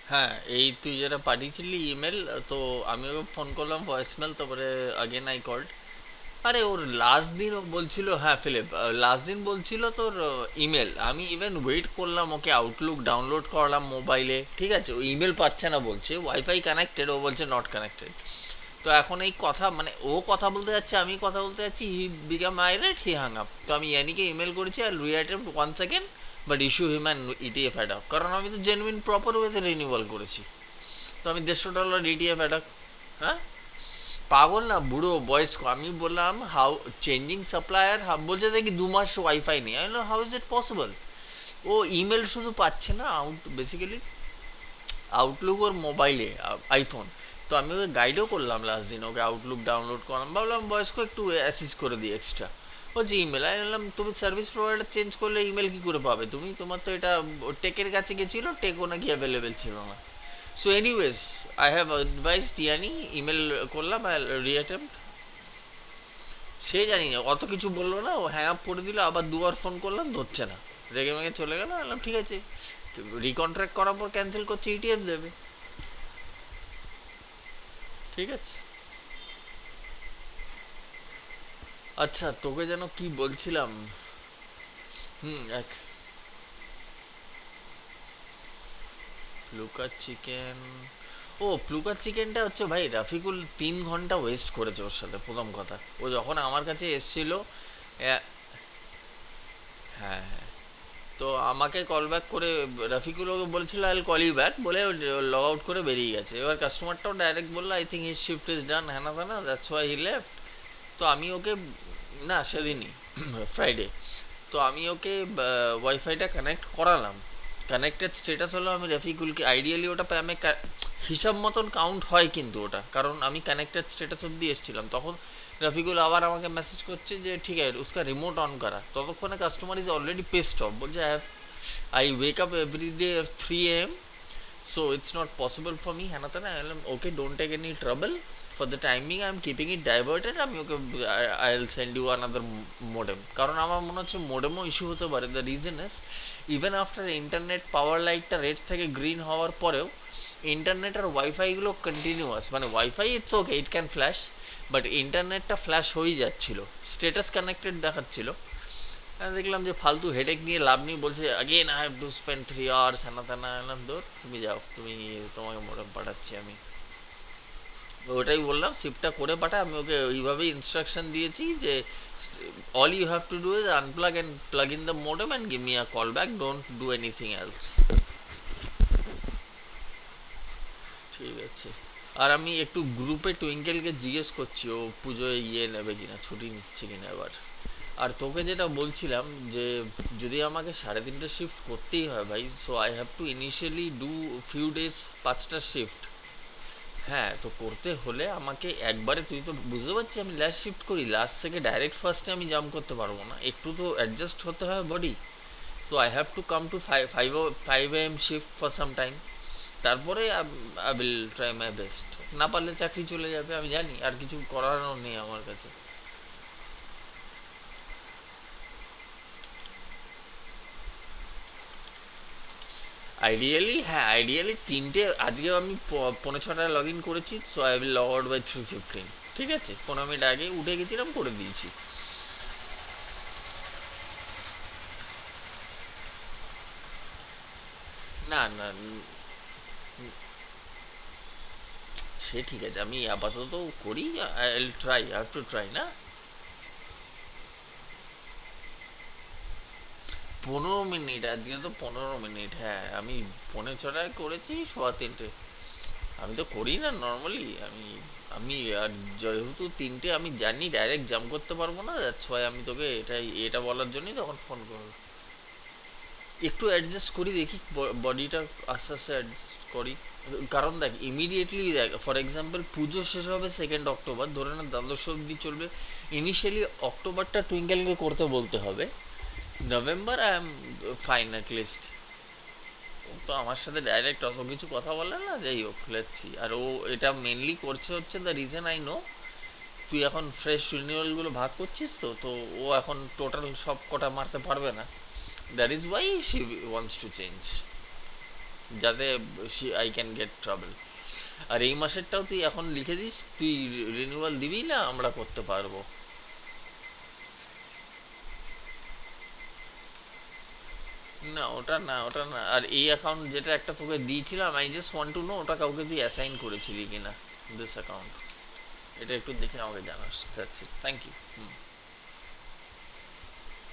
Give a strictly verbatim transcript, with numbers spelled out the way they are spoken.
হ্যাঁ, এই তুই যেটা পাঠিয়েছিলি ইমেল, তো আমি ওকে ফোন করলাম ভয়েসমেল, তারপরে আগেন আই কল্ড। আরে ওর লাস্ট দিন ও বলছিল, হ্যাঁ ফিলিপ, লাস্ট দিন বলছিল তোর ইমেল। আমি ইভেন ওয়েট করলাম, ওকে আউটলুক ডাউনলোড করলাম মোবাইলে, ঠিক আছে, ও ইমেল পাচ্ছে না, বলছে ওয়াইফাই কানেক্টেড, ও বলছে নট কানেক্টেড। তো এখন এই কথা, মানে ও কথা বলতে যাচ্ছে, আমি কথা বলতে যাচ্ছি, হি বিকাম আইরেট, হি হাং আপ। তো আমি ইয়ানিকে ইমেল করেছি আর reattempt one second, but issue him and ETF ad hoc, কারণ আমি তো জেনুইন প্রপার ওয়েতে রিনিউয়াল করেছি। তো আমি দেড়শো ডলার ইটিএফ অ্যাডক। হ্যাঁ, পাগল না বুড়ো বয়স্ক। আমি বললাম হাউ চেঞ্জিং সাপ্লায়ার, বলছে দেখি দু মাস ওয়াইফাই নেই। আমি হাউ ইজ ইট পসিবল? ও ইমেল শুধু পাচ্ছে না, আউট বেসিক্যালি আউটলুক ওর মোবাইলে, আইফোন। তো আমি ওকে গাইডও করলাম লাস্ট দিন, ওকে আউটলুক ডাউনলোড করলাম, ভাবলাম বয়স্ক একটু অ্যাসিস্ট করে দিই এক্সট্রা। বলছি ইমেল, আমি বললাম তুমি সার্ভিস প্রোভাইডার চেঞ্জ করলে ইমেল কি করে পাবে তুমি? তোমার তো এটা টেকের কাছে গেছিলো, টেকও নাকি অ্যাভেলেবেল ছিল না। So anyways, I have advise টিয়ানি, ইমেল করলাম, রিঅ্যাটেম্প। সে জানি না, অত কিছু বললো না, ও হ্যাং আপ করে দিল, আবার দুবার ফোন করলাম ধরছে না, রেগে মেগে চলে গেল। বললাম ঠিক আছে, রিকন্ট্রাক্ট করার পর ক্যান্সেল করছে, ইটিএফ দেবে। ঠিক আছে। আচ্ছা, তোকে যেন কি বলছিলাম। হুম, এক প্লুকার চিকেন। ও প্লুকার চিকেনটা হচ্ছে ভাই, রাফিকুল তিন ঘন্টা ওয়েস্ট করেছে ওর সাথে, প্রথম কথা। ও যখন আমার কাছে এসছিল, এ- হ্যাঁ হ্যাঁ, তো আমাকে কল ব্যাক করে, রফিকুল ওকে বলেছিল আই কল ইউ ব্যাক বলে লগ আউট করে বেরিয়ে গেছে। এবার কাস্টমারটাও ডাইরেক্ট বললো I think his shift is done, হ্যানা ত্যানা, দ্যাটস ওয়াই হি লেফট। তো আমি ওকে, না সেদিনই, ফ্রাইডে। তো আমি ওকে ওয়াইফাইটা কানেক্ট করালাম। কানেক্টেড স্টেটাস হলো, আমি রফিকুলকে আইডিয়ালি ওটা পে- আমি কা- হিসাব মতন কাউন্ট হয় কিন্তু ওটা, কারণ আমি কানেক্টেড স্টেটাস অব্দি এসেছিলাম তখন। রফিকুল আবার আমাকে মেসেজ করছে যে ঠিক আছে উসকা রিমোট অন করা, ততক্ষণে customer is already pissed off, বলছে I have I wake up every day three A M, so it's not possible for me, হ্যানা ত্যানা। I am okay, don't take any trouble, for the time being I'm keeping it diverted, আমি ওকে I'll send you another modem, কারণ আমার মনে হচ্ছে মোডেমও issue হতে পারে। The reason is, even after internet power লাইটটা রেড থেকে গ্রিন হওয়ার পরেও ইন্টারনেট আর ওয়াইফাইগুলো কন্টিনিউয়াস, মানে wifi it's okay, it can flash, but ইন্টারনেটটা ফ্ল্যাশ হয়েই যাচ্ছিল, স্টেটাস কানেক্টেড দেখাচ্ছিল। আমি দেখলাম যে ফালতু হেডেক নিয়ে লাভ নেই, বলছে again I have to spend three hours হ্যানা ত্যানা। এলাম দূর, তুমি যাও, তুমি, তোমাকে মোডেম পাঠাচ্ছি আমি। ওটাই বললাম শিফটটা করে পাঠা, আমি ওকে ওইভাবেই ইনস্ট্রাকশন দিয়েছি যে all you have to do is unplug and plug in the modem and give me a call back, don't do anything else. ঠিক আছে। আর আমি একটু গ্রুপে টুইঙ্কেলকে জিজ্ঞেস করছি ও পুজোয় ইয়ে নেবে কিনা, ছুটি নিচ্ছে কিনা এবার। আর তোকে যেটা বলছিলাম, যে যদি আমাকে সাড়ে তিনটে শিফট করতেই হয় ভাই, so I have to initially do few days পাঁচটা শিফট। হ্যাঁ, তো করতে হলে আমাকে একবারে, তুই তো বুঝতে পারছিস আমি লাস্ট শিফট করি, লাস্ট থেকে ডাইরেক্ট ফার্স্টে আমি জাম্প করতে পারবো না, একটু তো অ্যাডজাস্ট হতে হয় body. So I have to come to five five five A M shift for some time, তারপরে I will try my best. না পারলে চাকরি চলে যাবে, আমি জানি, আর কিছু করারও নেই আমার কাছে। আইডিয়ালি, হ্যাঁ আইডিয়ালি তিনটে, আজকে আমি প- পৌনে ছটায় লগ ইন করেছি, so I will log out by three fifteen. ঠিক আছে, পনেরো মিনিট আগে উঠে গেছিলাম, করে দিয়েছি। না না, উম, সে ঠিক আছে, আমি আপাতত করি, I will try, have to try না। পনেরো মিনিট, আজকে তো পনেরো মিনিট, হ্যাঁ আমি পৌনে ছটায় করেছি, সোয়া তিনটে। আমি তো করি না নর্মালি, আমি আমি আর যেহেতু তিনটে আমি জানি ডাইরেক্ট জাম্প করতে পারবো না, দ্যাটস ওয়াই আমি তোকে এটাই এটা বলার জন্যই তখন ফোন করবো। একটু অ্যাডজাস্ট করি, দেখি বডিটা আস্তে আস্তে অ্যাডজাস্ট করি। কারণ দেখ ইমিডিয়েটলি, দেখ ফর এক্সাম্পল পুজো শেষ হবে সেকেন্ড অক্টোবর, ধরে না দ্বাদশ অব্দি চলবে। ইনিশিয়ালি অক্টোবরটা টুইঙ্কেলকে করতে বলতে হবে, November I am fine at least. ও তো আমার সাথে ডাইরেক্ট অত কিছু কথা বলে না, যাই হোক লেটসি। আর ও এটা মেনলি করছে হচ্ছে, দ্য রিজন আই নো, তুই এখন ফ্রেশ রিনিউয়ালগুলো ভাগ করছিস, তো তো ও এখন টোটাল সব কটা মারতে পারবে না, that is why she wants to change. যাতে আই ক্যান গেট ট্রাভেল। আর এই মাসেরটাও তুই এখন লিখে দিস, তুই রিনিউয়াল দিবি না আমরা করতে পারবো? না ওটা না, ওটা না। আর এই অ্যাকাউন্ট যেটা একটা তোকে দিয়েছিলাম, I just want to know ওটা কাউকে তুই অ্যাসাইন করেছিলি কিনা, দিস অ্যাকাউন্ট। এটা একটু দেখে আমাকে জানাস, that's it, thank you. Hmm.